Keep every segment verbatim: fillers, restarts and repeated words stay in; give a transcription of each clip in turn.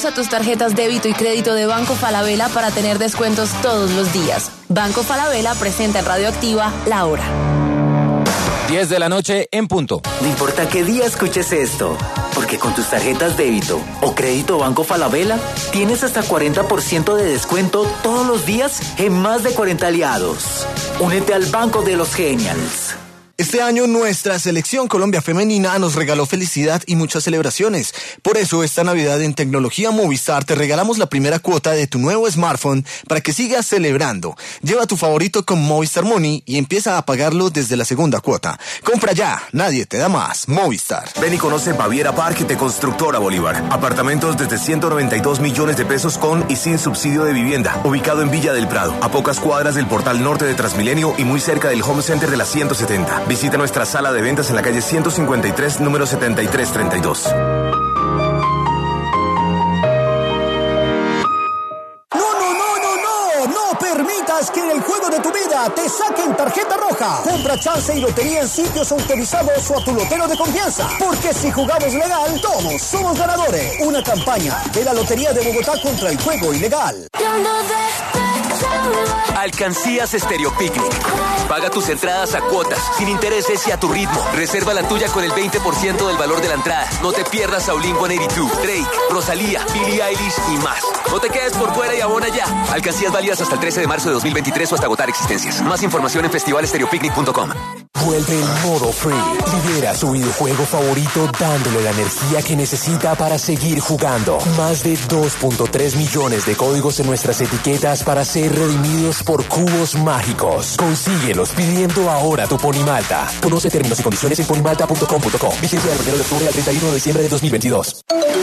Usa tus tarjetas débito y crédito de Banco Falabella para tener descuentos todos los días. Banco Falabella presenta en Radioactiva La Hora. diez de la noche en punto. No importa qué día escuches esto, porque con tus tarjetas débito o crédito Banco Falabella tienes hasta cuarenta por ciento de descuento todos los días en más de cuarenta aliados. Únete al Banco de los Genials. Este año nuestra selección Colombia femenina nos regaló felicidad y muchas celebraciones. Por eso esta Navidad en Tecnología Movistar te regalamos la primera cuota de tu nuevo smartphone para que sigas celebrando. Lleva tu favorito con Movistar Money y empieza a pagarlo desde la segunda cuota. Compra ya, nadie te da más. Movistar. Ven y conoce Baviera Park de Constructora Bolívar. Apartamentos desde ciento noventa y dos millones de pesos con y sin subsidio de vivienda. Ubicado en Villa del Prado, a pocas cuadras del portal norte de Transmilenio y muy cerca del Home Center de la ciento setenta. Visita nuestra sala de ventas en la calle ciento cincuenta y tres, número setenta y tres treinta y dos. No permitas que en el juego de tu vida te saquen tarjeta roja. Compra chance y lotería en sitios autorizados o a tu lotero de confianza. Porque si jugamos legal, todos somos ganadores. Una campaña de la Lotería de Bogotá contra el juego ilegal. Alcancías Stereo Picnic. Paga tus entradas a cuotas, sin intereses y a tu ritmo. Reserva la tuya con el veinte por ciento del valor de la entrada. No te pierdas a Blink ciento ochenta y dos, Drake, Rosalía, Billie Eilish y más. No te quedes por fuera y abona ya. Alcancías válidas hasta el trece de marzo de dos mil veintitrés o hasta agotar existencias. Más información en festival stereo picnic punto com. Vuelve el modo free. Libera su videojuego favorito dándole la energía que necesita para seguir jugando. Más de dos punto tres millones de códigos en nuestras etiquetas para ser redimidos por cubos mágicos. Consíguelos pidiendo ahora tu Ponimalta. Conoce términos y condiciones en ponimalta punto com punto co. Vigencia del primero de octubre al treinta y uno de diciembre de dos mil veintidós.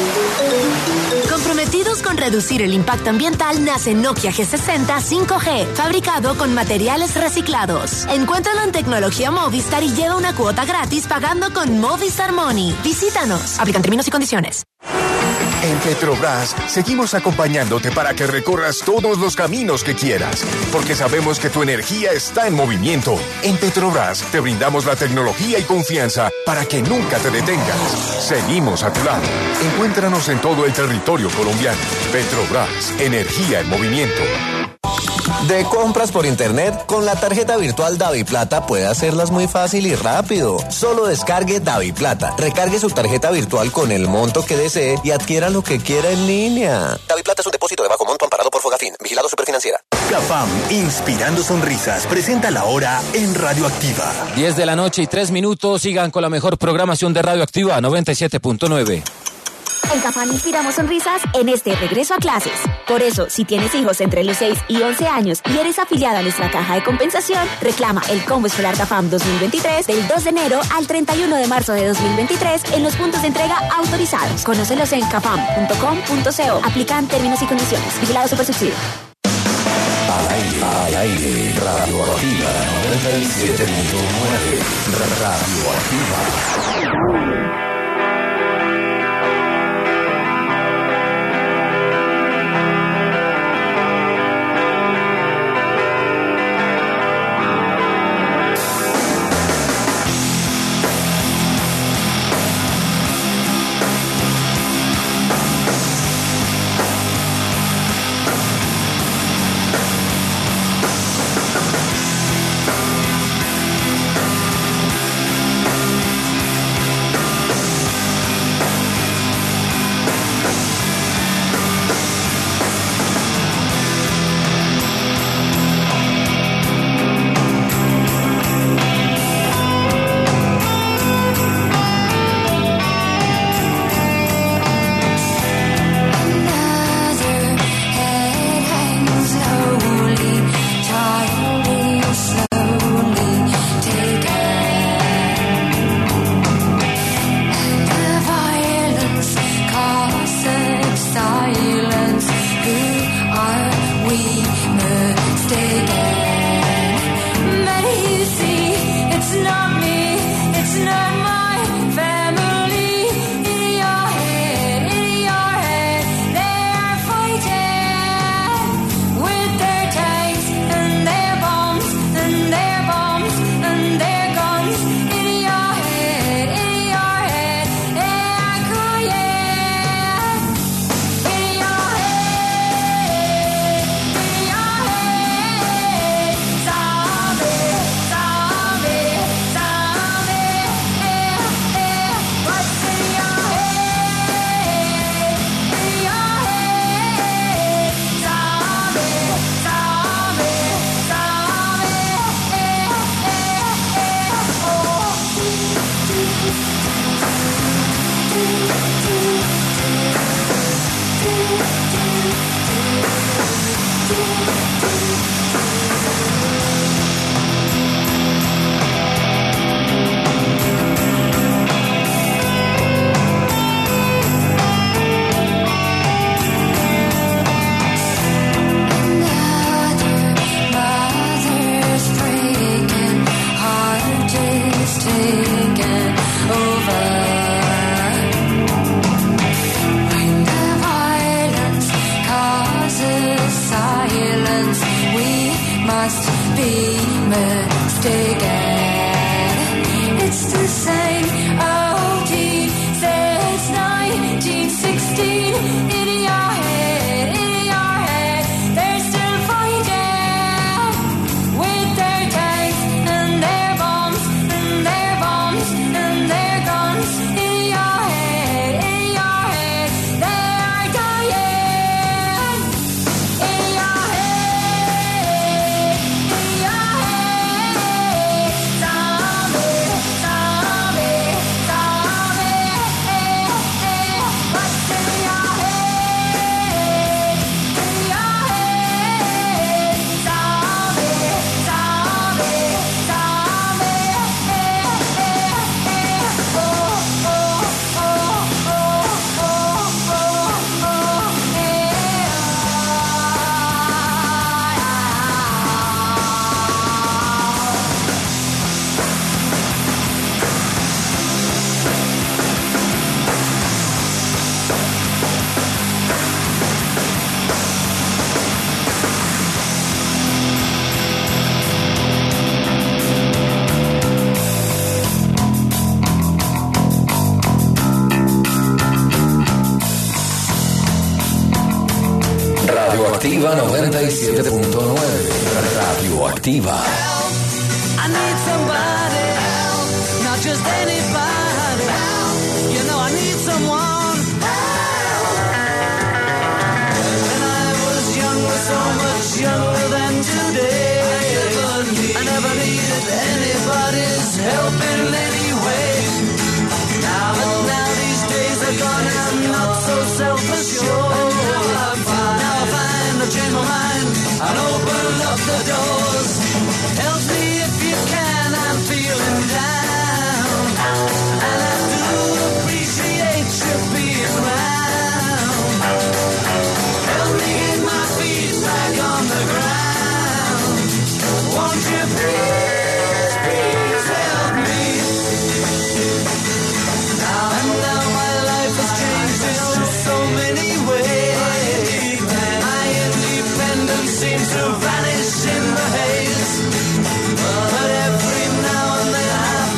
Comprometidos con reducir el impacto ambiental, nace Nokia G sesenta cinco G, fabricado con materiales reciclados. Encuéntralo en Tecnología Movistar y lleva una cuota gratis pagando con Movistar Money. Visítanos. Aplican términos y condiciones. En Petrobras seguimos acompañándote para que recorras todos los caminos que quieras, porque sabemos que tu energía está en movimiento. En Petrobras te brindamos la tecnología y confianza para que nunca te detengas. Seguimos a tu lado. Encuéntranos en todo el territorio colombiano. Petrobras, energía en movimiento. De compras por internet, con la tarjeta virtual DaviPlata puede hacerlas muy fácil y rápido. Solo descargue DaviPlata, recargue su tarjeta virtual con el monto que desee y adquiera lo que quiera en línea. DaviPlata es un depósito de bajo monto amparado por Fogafín, vigilado Superfinanciera. Cafam, inspirando sonrisas, presenta La Hora en Radioactiva. diez de la noche y tres minutos, sigan con la mejor programación de Radioactiva noventa y siete punto nueve. En Cafam inspiramos sonrisas en este regreso a clases. Por eso, si tienes hijos entre los seis y once años y eres afiliada a nuestra caja de compensación, reclama el Combo Escolar Cafam dos mil veintitrés del dos de enero al treinta y uno de marzo de dos mil veintitrés en los puntos de entrega autorizados. Conócelos en cafam punto com punto co. Aplican términos y condiciones. Vigilado Supersubsidio. Al aire, al aire, Radioactiva noventa y siete punto nueve. Radioactiva. mistaken. It's the same old T since nineteen sixteen. In your head, in your head, they're still fighting with their tanks and their bombs and their bombs and their guns. In your head, in your head, they are dying. In your head, in your head, zombie, zombie, zombie. What's in your head? In your head, zombie, zombie, zombie. Oh, oh, oh, oh, oh, oh, Radioactiva noventa y siete punto nueve. Radioactiva. I need somebody help, not just anybody help. You know I need someone help. When I was younger, so much younger than today, I never, need, I never needed anybody's help in any way. Now, but now these days are gone, I'm not so self-assured. Now I find, now I find I've changed my mind. I'll open up the doors. Help me if you can, I'm feeling down. And I do appreciate you being around. Help me get my feet back on the ground. Won't you please, please help me? Now and now my life has changed in so many ways. My independence seems to vanish in the haze. But every now and then I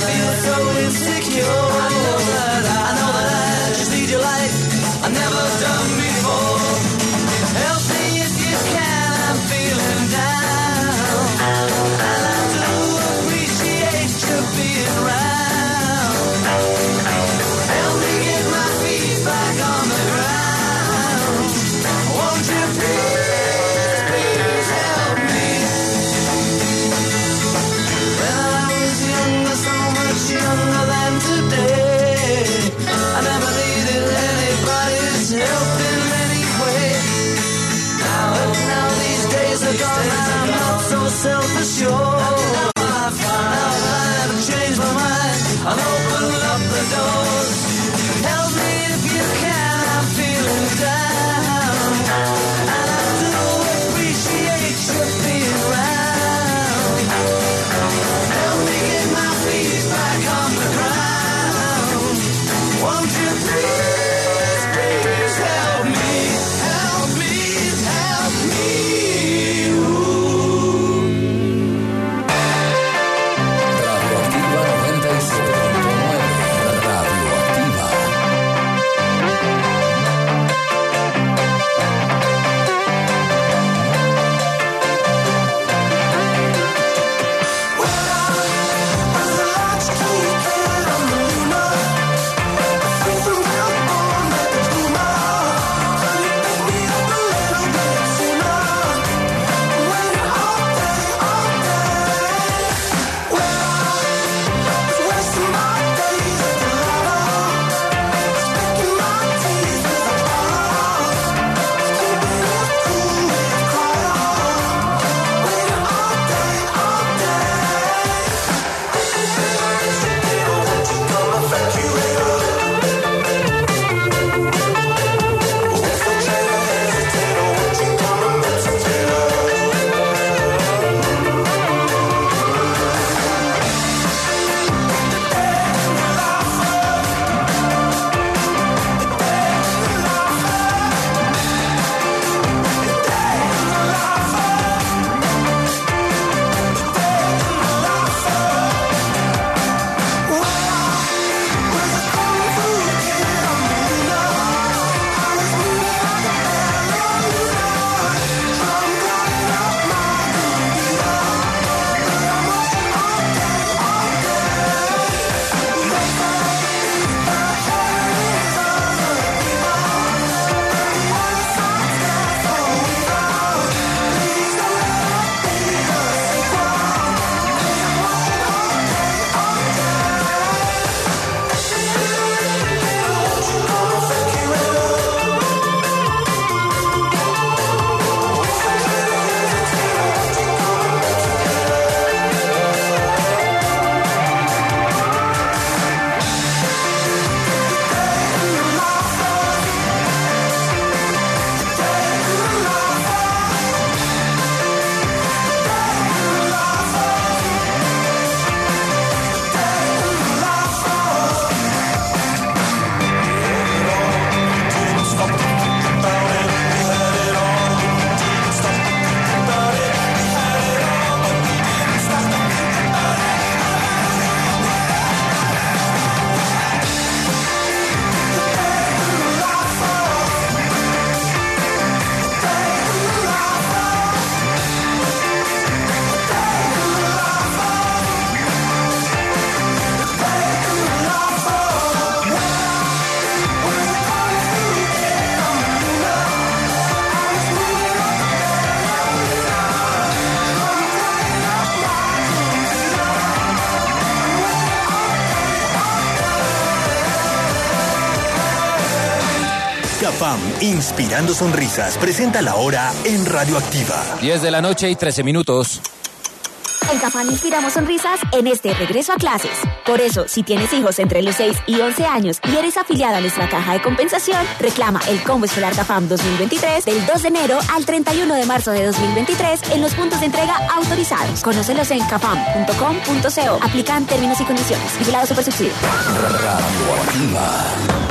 CAFAM, inspirando sonrisas, presenta la hora en Radioactiva. diez de la noche y trece minutos. En CAFAM inspiramos sonrisas en este regreso a clases. Por eso, si tienes hijos entre los seis y once años y eres afiliado a nuestra caja de compensación, reclama el combo escolar CAFAM dos mil veintitrés del dos de enero al treinta y uno de marzo de dos mil veintitrés en los puntos de entrega autorizados. Conócelos en cafam punto com punto co. Aplican términos y condiciones. Vigilado Supersubsidio. Radioactiva.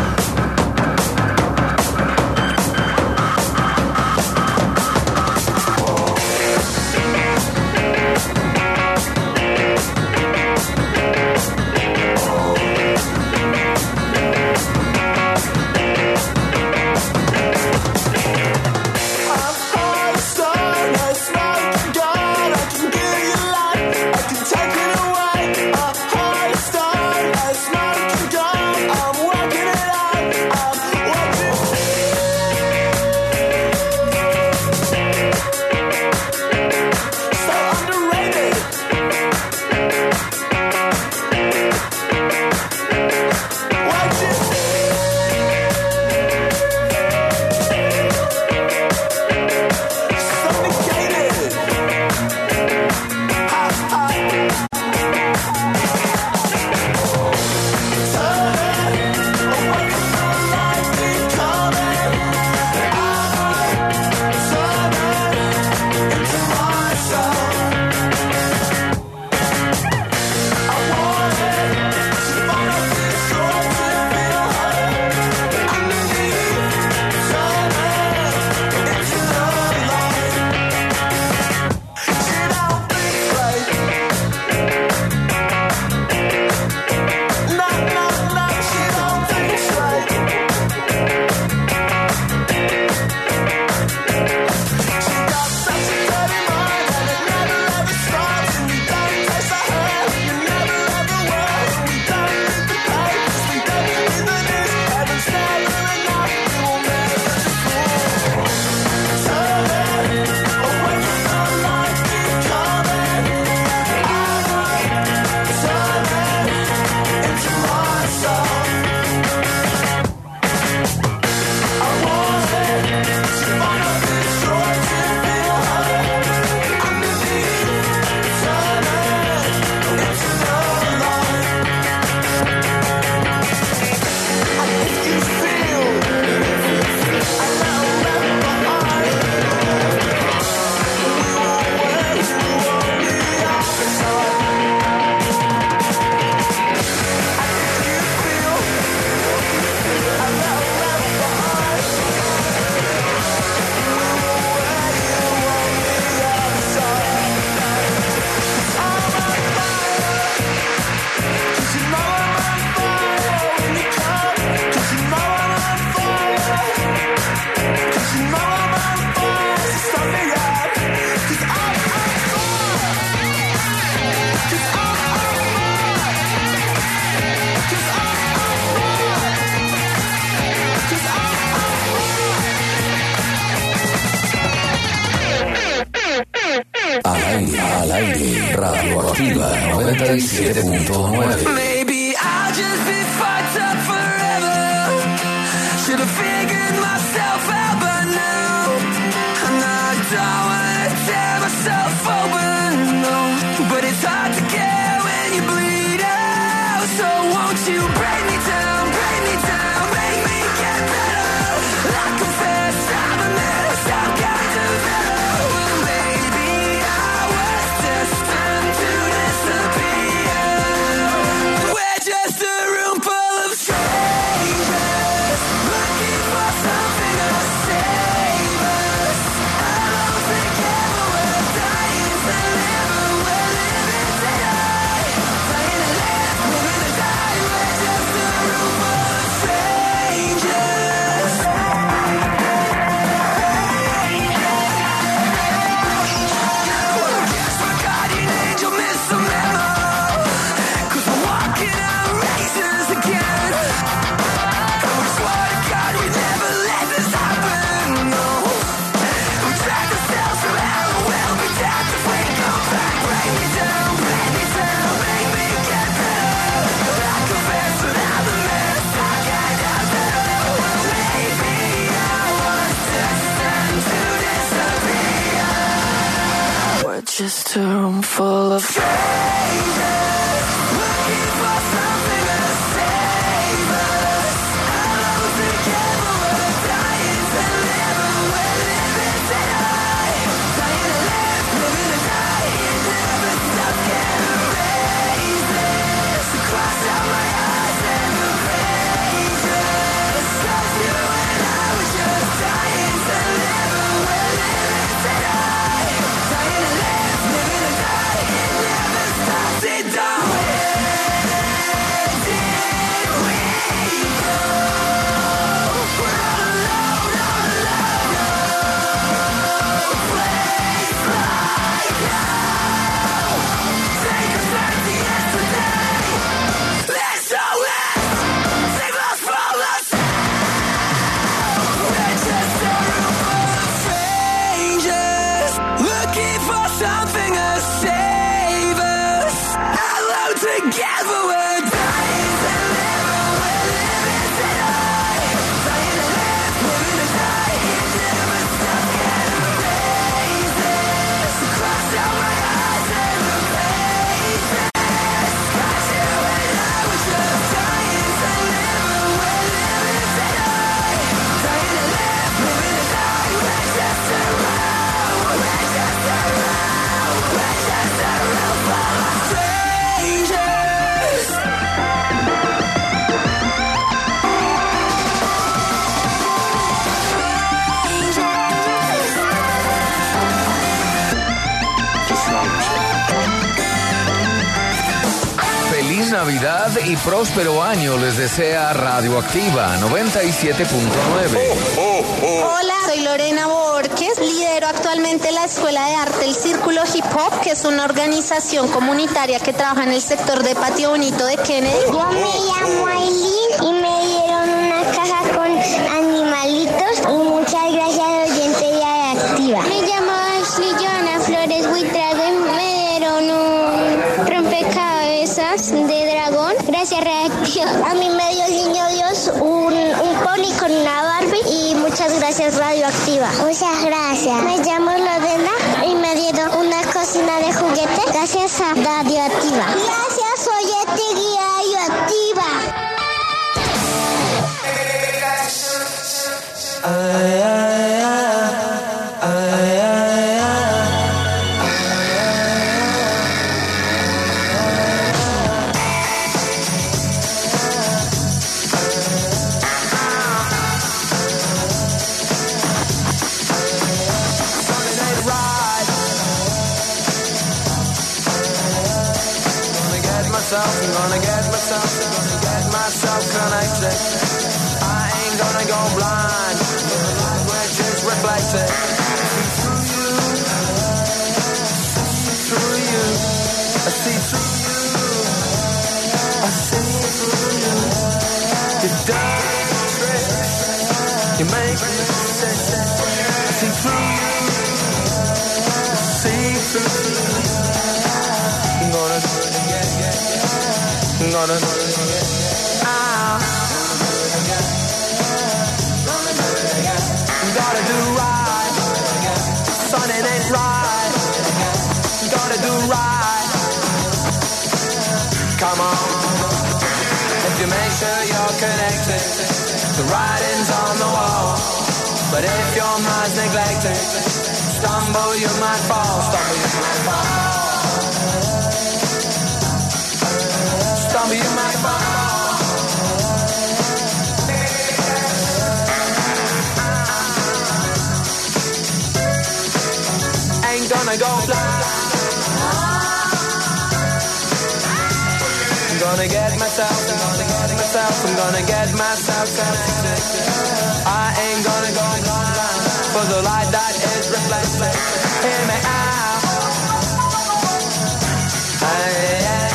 Radioactiva noventa y siete punto nueve. Maybe I'll just be fucked up forever. Should have figured myself out by now. And I don't wanna tear myself open, no. But it's hard to care when you bleed out. So won't you break me down, break me down, make me get better. I confess I'm a mess, I'm kind of better. Well, maybe I was destined to disappear. We're just a room full of strangers, looking for something to say. full of strangers looking for something to save us. Alone together, we're dying to live, and we're living to die. Dying to live, living to die. It never stops, can't erase this. Cross out my eyes and erase us. 'Cause you and I were just dying to live, and we're living to die. Dying to live, living to die. It never stops, it don't. Where did we go? We're all alone, all alone. No place like home. Take us back to yesterday. Let's go, let's save us from ourselves. We're just a room full of strangers looking for something to save us. Alone together, we're dying to live, and we're living to die. Dying to live, living to die. It never stops, can't erase this. Cross out my eyes and erase this. 'Cause you and I were just dying to live, and we're living to die. Dying to live, living to die. We're just around, we're just around, we're just around full of strangers. Feliz Navidad y próspero año les desea Radioactiva noventa y siete punto nueve. Hola, soy Lorena Borges, lidero actualmente la Escuela de Arte El Círculo Hip Hop, que es una organización comunitaria que trabaja en el sector de Patio Bonito de Kennedy. Yo me llamo Aileen y me dieron una caja con animalitos y muchas gracias al oyente de Radioactiva. Me llamo Ashley Joana Flores Buitrago y me dieron un rompecabezas de dragón. Gracias, Radioactiva. A mí me dio el niño Dios un, un pony con una Barbie y muchas gracias, Radioactiva. Muchas gracias. Me llamo Lorena y me dieron una cocina de juguete. Gracias a Radioactiva. Gracias, oyente y Radioactiva. I'm gonna get myself, I'm gonna get myself connected. I ain't gonna go blind, which is reflected. Through you, see through you, I see through you, I see through you. You dirty tricks, you make me sick. I see through you, I see through you. I'm gonna do it again, again. I'm gonna do it again. Ah. Gotta do right. Son, it ain't right. Gotta do right. Come on. If you make sure you're connected, the writing's on the wall. But if your mind's neglected, stumble you might fall. Stumble you might fall. Stumble you might fall. Ain't gonna go blind. I'm gonna get myself, I'm gonna get myself, I'm gonna get myself connected. I ain't gonna go blind, for the light that is reflected. Hear me out. Hey, yeah.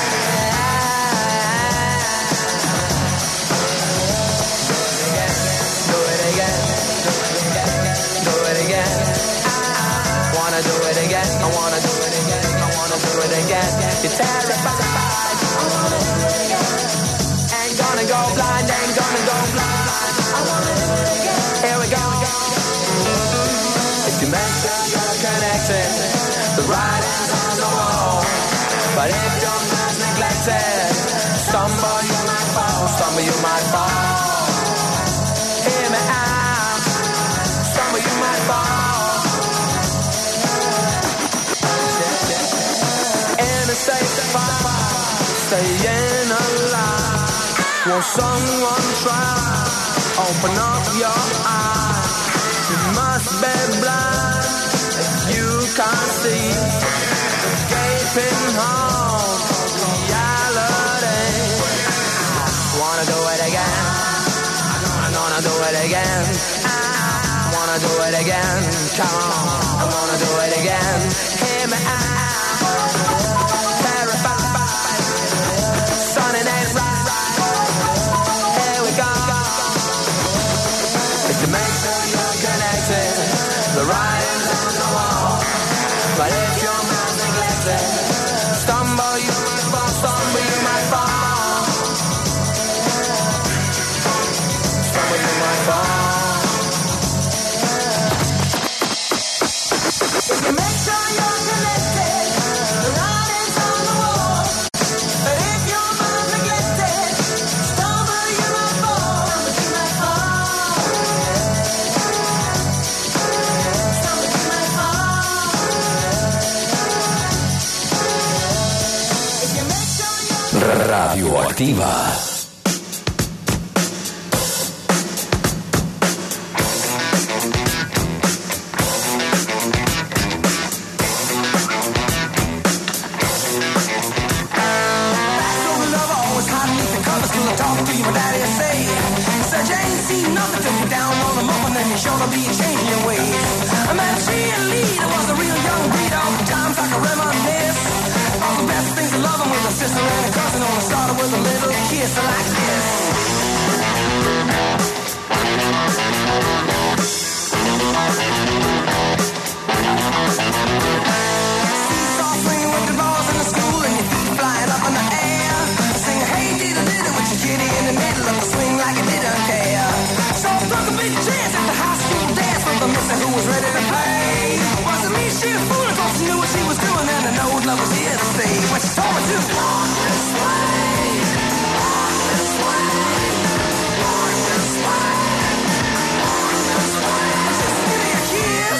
Do it again, do it again. I wanna do it again, I wanna do it again, I wanna do it again. You're terrified. Ain't gonna go blind, ain't gonna go blind. Here we go. If you make sure you're connected, the writing's on the wall. But if your mind's neglected, stumble you might fall, stumble you might fall. Hear me out, stumble you might fall. In a safe spot, staying alive. Will someone try? Open up your eyes. You must be blind if you can't see the gaping hole of reality. Wanna do it again? I'm gonna do it again. I wanna do it again. Come on, I wanna do it again. Hear me out. Terrified, sunny ain't right. Here we go. If you make sure you're connected, the writing's on the wall. But if your mind's neglected, stumble you might fall, stumble you might fall. Stumble you might fall. If you make sure you're connected, the writing's on the wall. But if your mind's neglected, stumble you might fall, stumble you might fall. Stumble you might fall. If you make sure you're Radioactiva. Sure be changing your ways. I met a cheerleader, was a real young breed. All the times I can reminisce. All the best things of loving with a sister and a cousin. Only started with a little kiss like this. Seesaw swinging with the balls in the school and your feet flying up in the air. Sing hey diddle diddle with your kitty in the middle of the swing like you didn't care. So I took a big chance at the high school dance with the mister who was ready to play. Wasn't me, she was fooling, cause she knew what she was doing, and I know love was here to stay. When she told me to walk this way, walk this way, walk this way, walk this way. Just give me a kiss.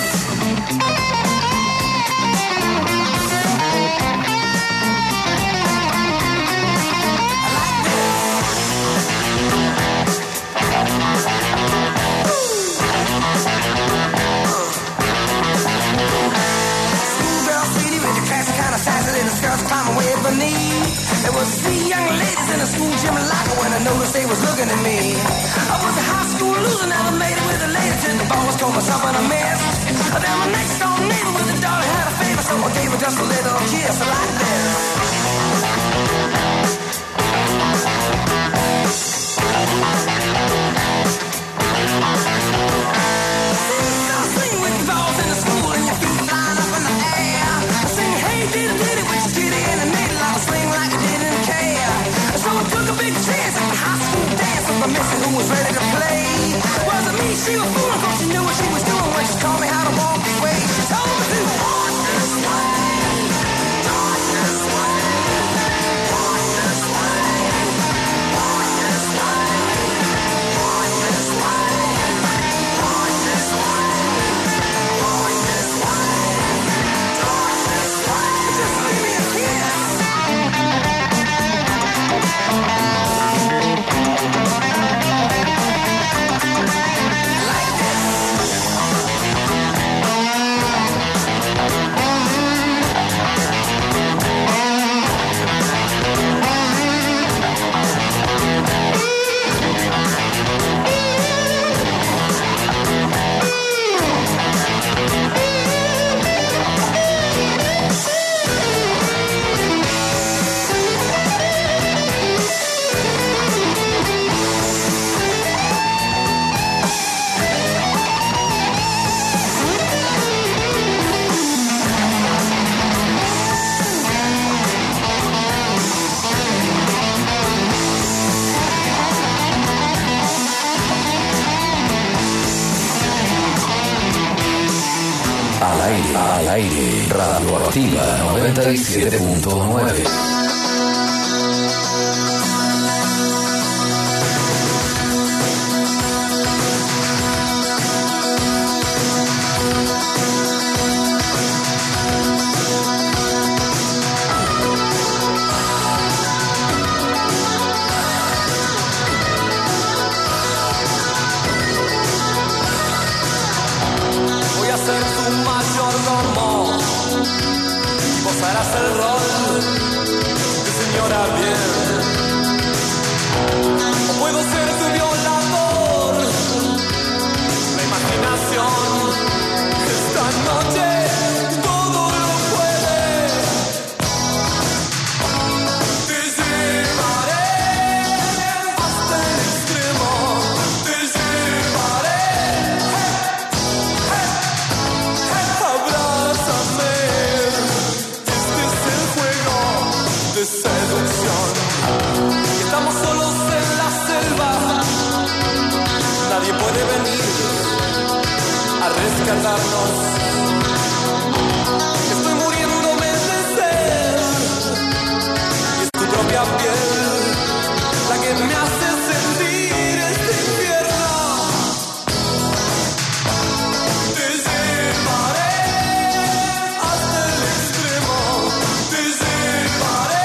Schoolgirl sweetie with your classy kind of sassy little skirts climbing way beneath. There was three young ladies in the school gym locker when I noticed they was looking at me. I was a high school loser, never made it with the ladies till the boss told myself and I missed. Then my next door neighbor with a daughter had a favor, so I gave her just a little kiss like this. Sing with the balls in the school and your feet flying up in the air. Sing hey diddle diddle with your kitty in the middle. I was swing like I didn't care. So I took a big chance at the high school dance with my missus who was ready to play. Wasn't me, she was fooling, cause she knew what she was doing when she taught me how to walk this way. She told me to walk this way, walk this way. aire, al aire, Radioactiva noventa y siete punto nueve. Harás el rol de señora bien, o puedo ser tu violador. La imaginación esta noche todo lo puede. Te llevaré hasta el extremo, te llevaré. Hey, hey, hey, abrázame. De seducción. Estamos solos en la selva. Nadie puede venir a rescatarnos. Estoy muriéndome de sed. Y es tu propia piel la que me hace sentir este infierno. Te llevaré hasta el extremo. Te llevaré.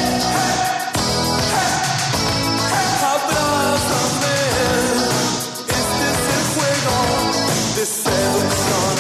De seducción.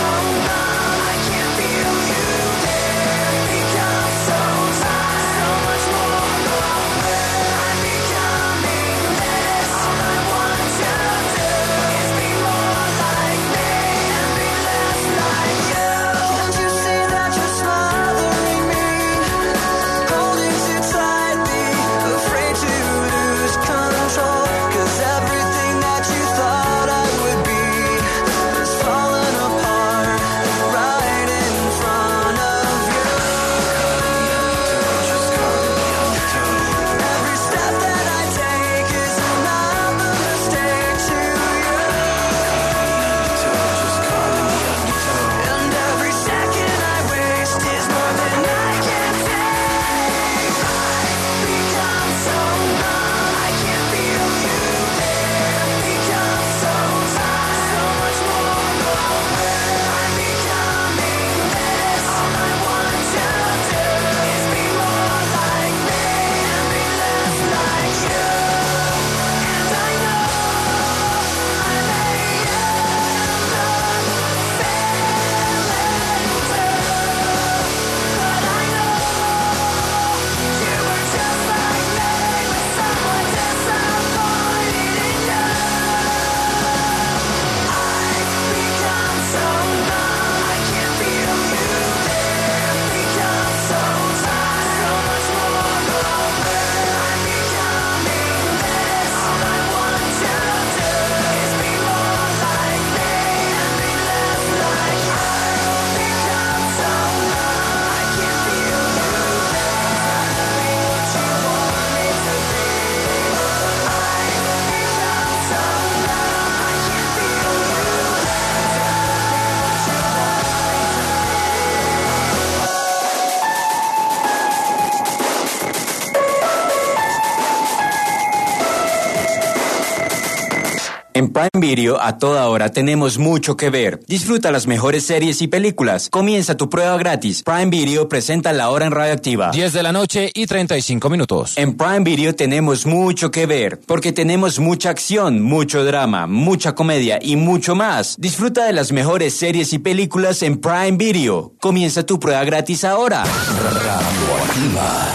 So En Prime Video a toda hora tenemos mucho que ver. Disfruta las mejores series y películas. Comienza tu prueba gratis. Prime Video presenta La Hora en Radioactiva. diez de la noche y treinta y cinco minutos. En Prime Video tenemos mucho que ver, porque tenemos mucha acción, mucho drama, mucha comedia y mucho más. Disfruta de las mejores series y películas en Prime Video. Comienza tu prueba gratis ahora. Radioactiva.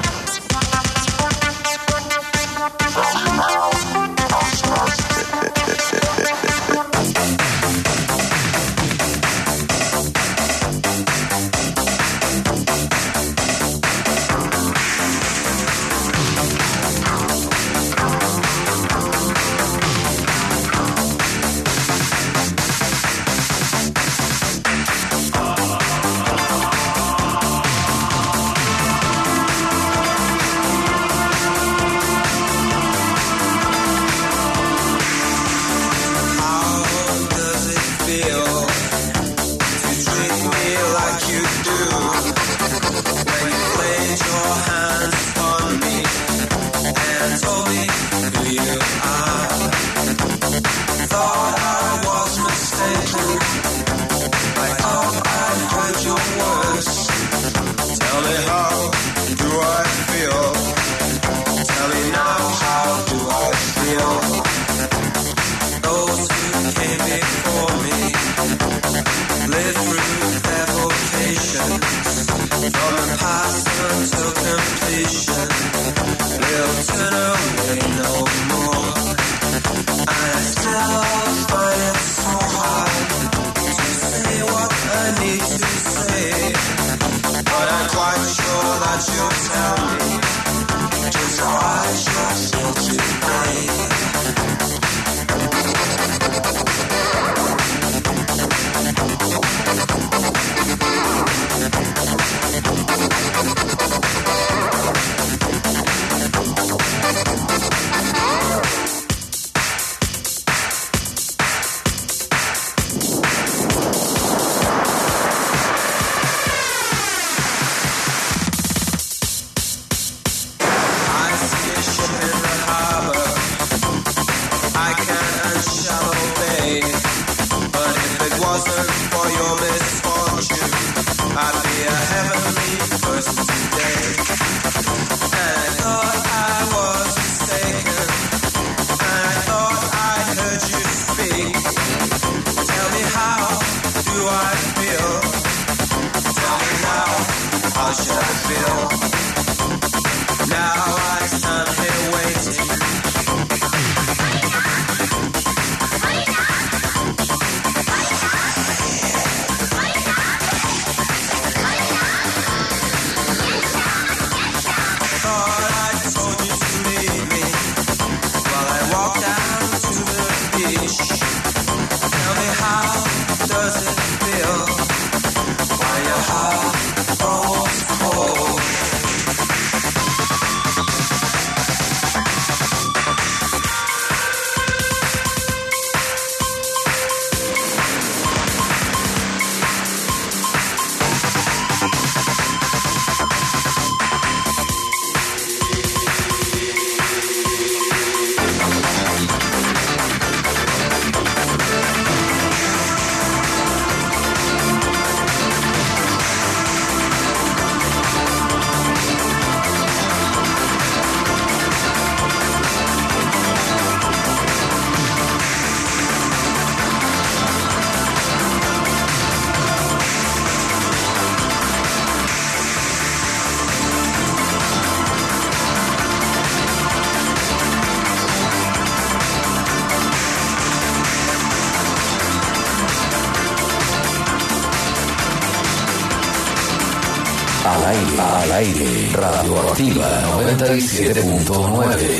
Al aire, al aire, Radioactiva noventa y siete punto nueve.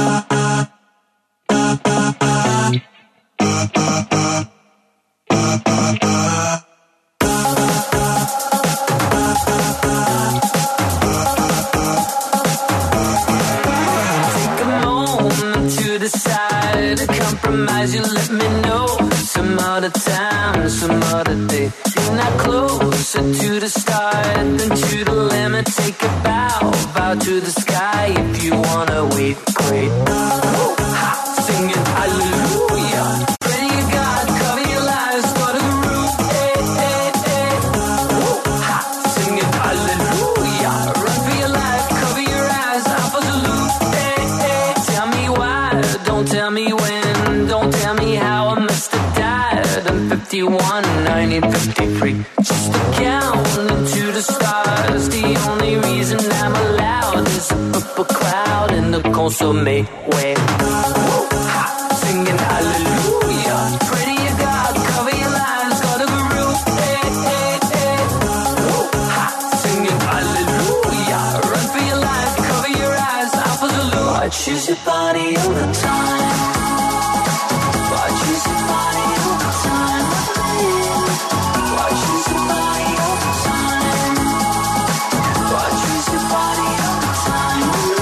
You let me know some other time, some other day. You're not closer to the start than to the limit. Take a bow, bow to the sky. If you wanna wait, great. Ha! singing hallelujah. Pray to God, cover your lives, go to Guru, eh, eh, eh. Woo, ha, singing hallelujah. Run for your life, cover your eyes, Alpha Zulu, eh, eh. Tell me why, don't tell me when, don't tell me how I must have died. I'm fifty-one, nineteen fifty-three. Just a count into the stars. The only reason I'm allowed is a purple cloud in the coastal May way. Ha, singing hallelujah. Pray to your God, cover your lives, go to Guru, eh, eh, eh. Woo, ha, singing hallelujah. Run for your life, cover your eyes, Alpha Zulu. I choose your body all the time. I choose your body all the time. I choose your body all the time. I choose your body all the time.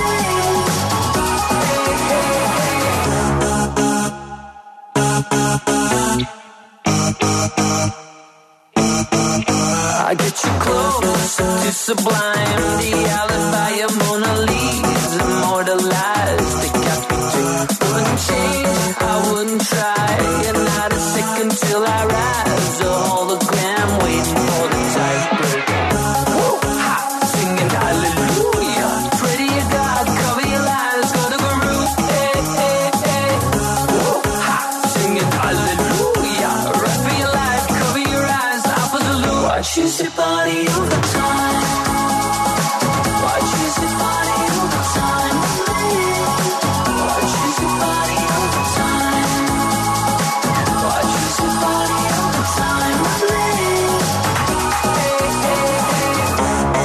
I get you close to sublime, the alibi of Mona Lisa, immortalized, decapitate. Wouldn't change, I wouldn't try, and not a second till I rise. A hologram waiting for the tiebreak. Woo, ha, singing hallelujah. Pray to your God, cover your lives, go to Guru, eh, eh, eh. Woo, ha, singing hallelujah. Run for your life, cover your eyes, Alpha Zulu. I choose your body all the time. I choose your body all the time. I choose your body all the time. I choose your body all the time. Hey, hey,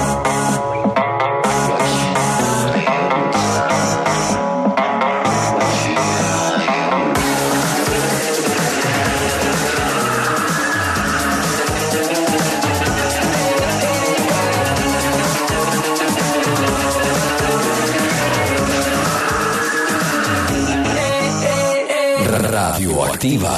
Radioactiva.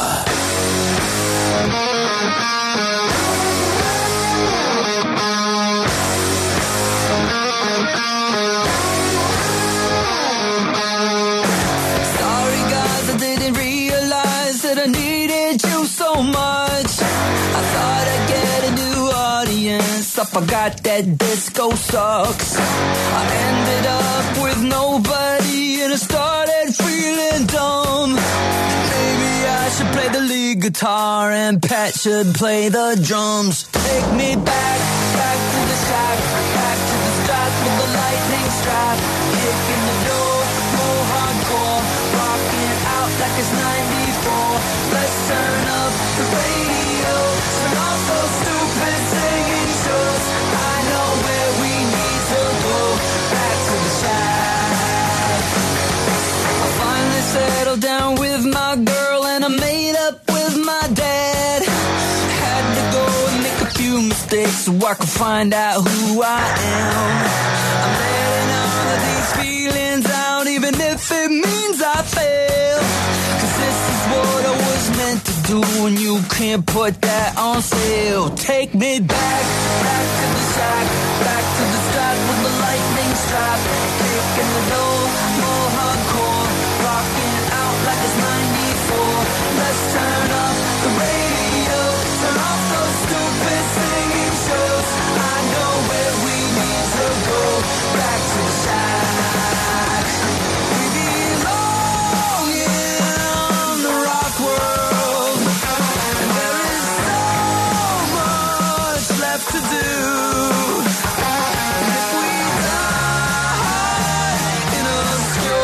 sorry guys, I didn't realize that I needed you so much. I thought I'd get a new audience, I forgot that disco sucks. I ended up with nobody and I started feeling dumb. Maybe I should play the lead guitar and Pat should play the drums. Take me back, back to the shack, back to the start with the lightning strap. Kicking the door, more hardcore, rocking out like it's ninety-four. Let's turn up the radio, turn off those stupid singing shows. I know where we need to go, back to the shack. I finally settled down with my girl and I made up with my dad. Had to go and make a few mistakes so I could find out who I am. I'm letting all of these feelings out, even if it means I fail. Cause this is what I was meant to do, and you can't put that on sale. Take me back, back to the shack, back to the start with the lightning strap. Kicking the door, more hardcore, rocking out like it's ninety-four. Let's turn up the radio, turn off those stupid singing shows. I know where we need to go, back to the shack. We belong in the rock world, and there is so much left to do. And if we die in a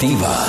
Radioactiva.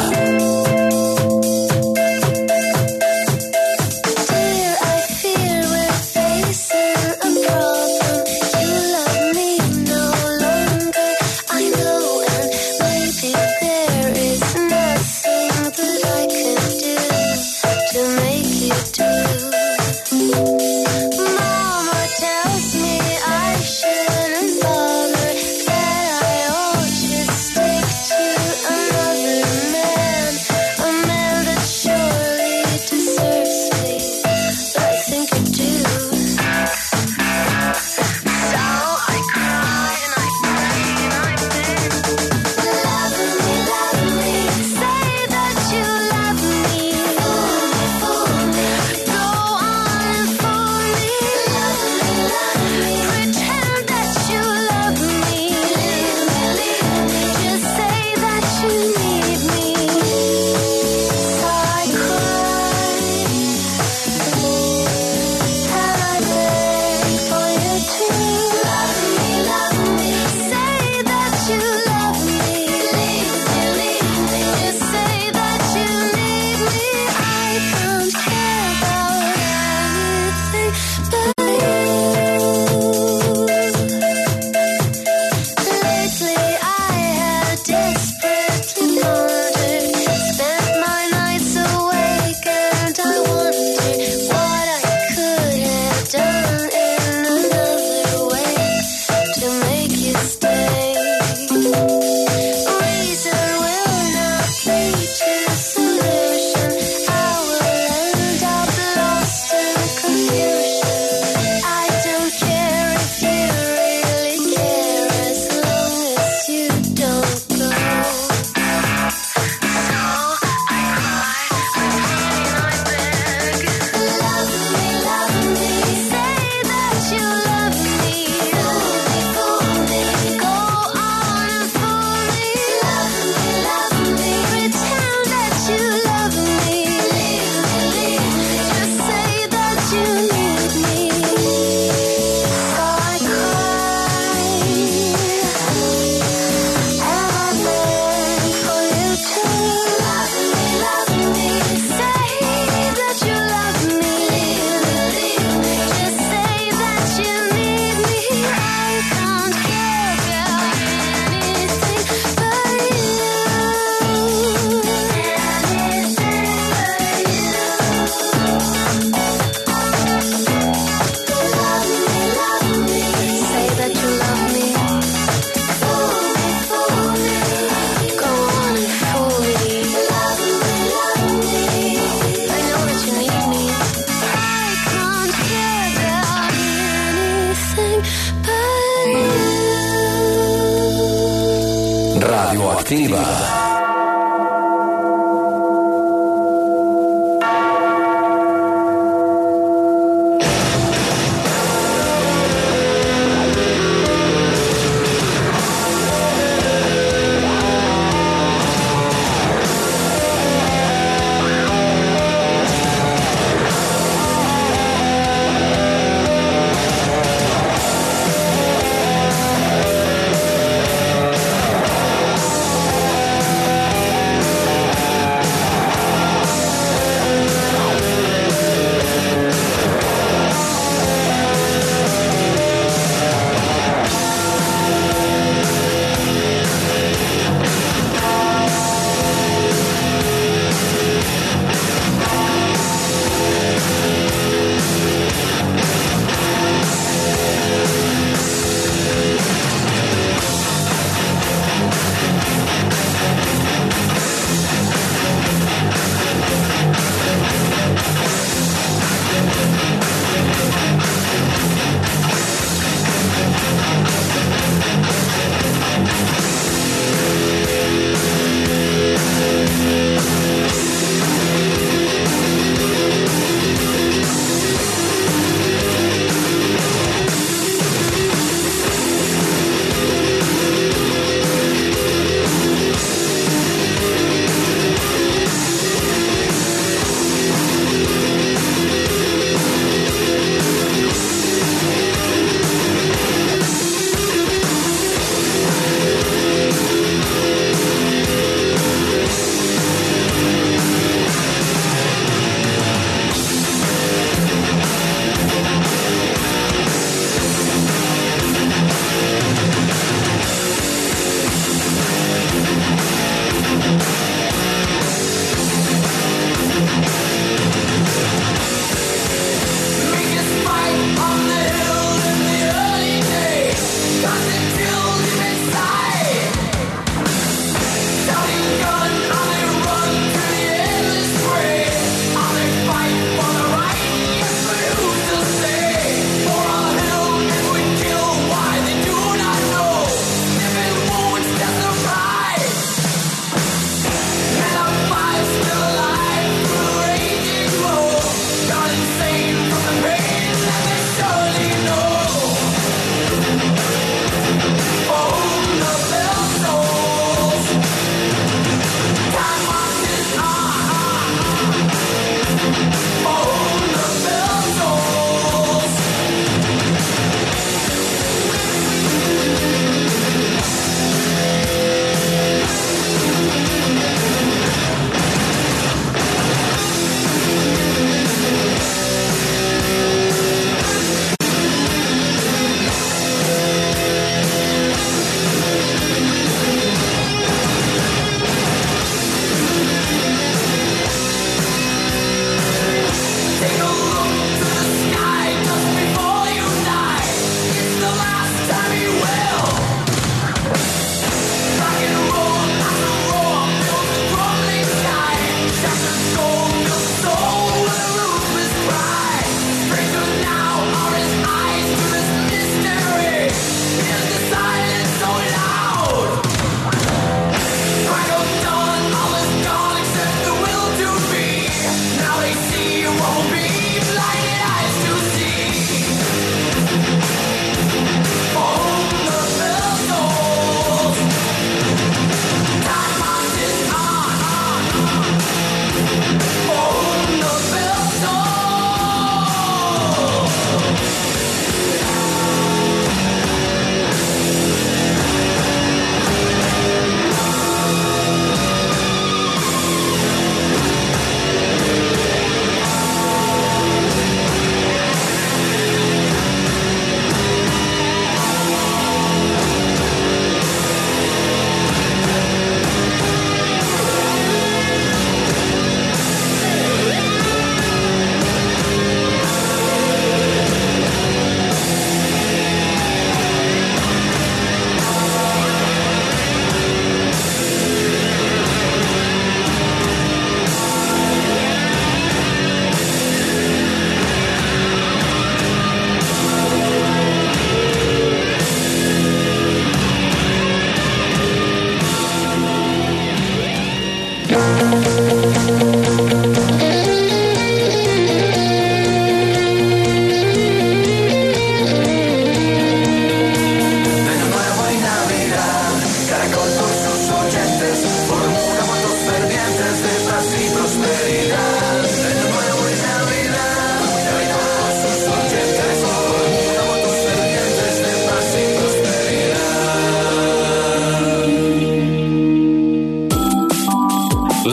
Radioactiva.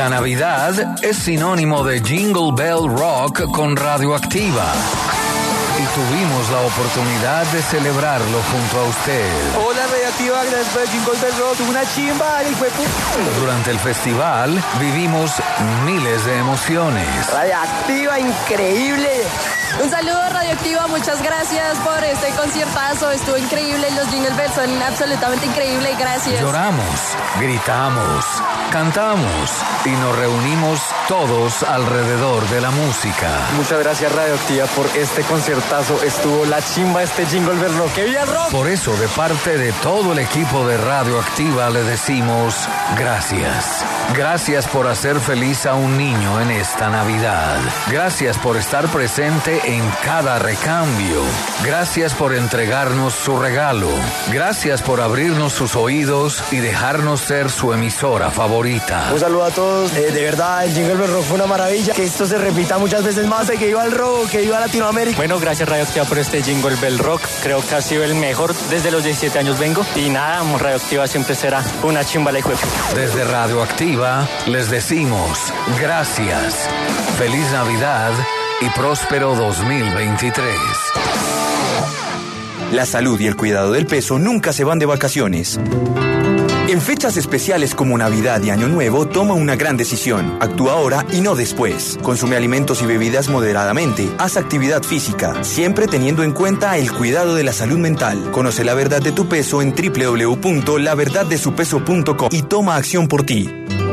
La Navidad es sinónimo de Jingle Bell Rock con Radioactiva. Y tuvimos la oportunidad de celebrarlo junto a usted. Hola, Radioactiva, gracias por el Jingle Bell Rock, una chimba, hijo de puta. Durante el festival vivimos miles de emociones. Radioactiva, increíble. Un saludo, Radioactiva, muchas gracias por este conciertazo, estuvo increíble, los Jingle Bells son absolutamente increíbles, gracias. Lloramos, gritamos, cantamos y nos reunimos todos alrededor de la música. Muchas gracias, Radioactiva, por este conciertazo, estuvo la chimba este Jingle Bell Rock. ¡Que viva el rock! Por eso, de parte de todo el equipo de Radioactiva, le decimos gracias. Gracias por hacer feliz a un niño en esta Navidad. Gracias por estar presente en cada recambio. Gracias por entregarnos su regalo. Gracias por abrirnos sus oídos y dejarnos ser su emisora favorita. Un saludo a todos. Eh, de verdad, el Jingle Bell Rock fue una maravilla. Que esto se repita muchas veces más. Que viva el rock, que viva Latinoamérica. Bueno, gracias, Radioactiva, por este Jingle Bell Rock. Creo que ha sido el mejor. Desde los diecisiete años vengo. Y nada, Radioactiva siempre será una chimba la hijo de puta. Desde Radioactiva les decimos gracias. Feliz Navidad y próspero dos mil veintitrés. La salud y el cuidado del peso nunca se van de vacaciones. En fechas especiales como Navidad y Año Nuevo, toma una gran decisión. Actúa ahora y no después. Consume alimentos y bebidas moderadamente. Haz actividad física, siempre teniendo en cuenta el cuidado de la salud mental. Conoce la verdad de tu peso en doble u doble u doble u punto la verdad de su peso punto com y toma acción por ti.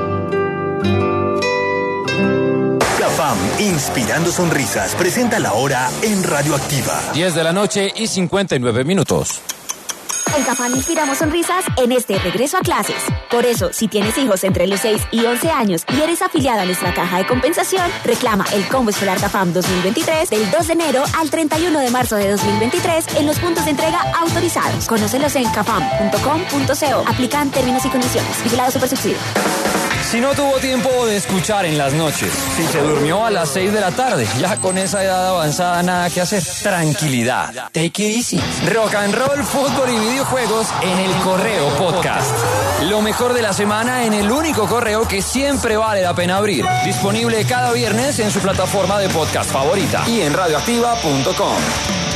CAFAM, inspirando sonrisas, presenta la hora en Radioactiva. diez de la noche y cincuenta y nueve minutos. En CAFAM inspiramos sonrisas en este regreso a clases. Por eso, si tienes hijos entre los seis y once años y eres afiliado a nuestra caja de compensación, reclama el Combo Escolar CAFAM dos mil veintitrés del dos de enero al treinta y uno de marzo de dos mil veintitrés en los puntos de entrega autorizados. Conócelos en cafam punto com punto co. Aplican términos y condiciones. Vigilado Supersubsidio. Si no tuvo tiempo de escuchar en las noches, si se durmió a las seis de la tarde, ya con esa edad avanzada nada que hacer. Tranquilidad. Take it easy. Rock and roll, fútbol y videojuegos en el Correo Podcast. Lo mejor de la semana en el único correo que siempre vale la pena abrir. Disponible cada viernes en su plataforma de podcast favorita y en radioactiva punto com.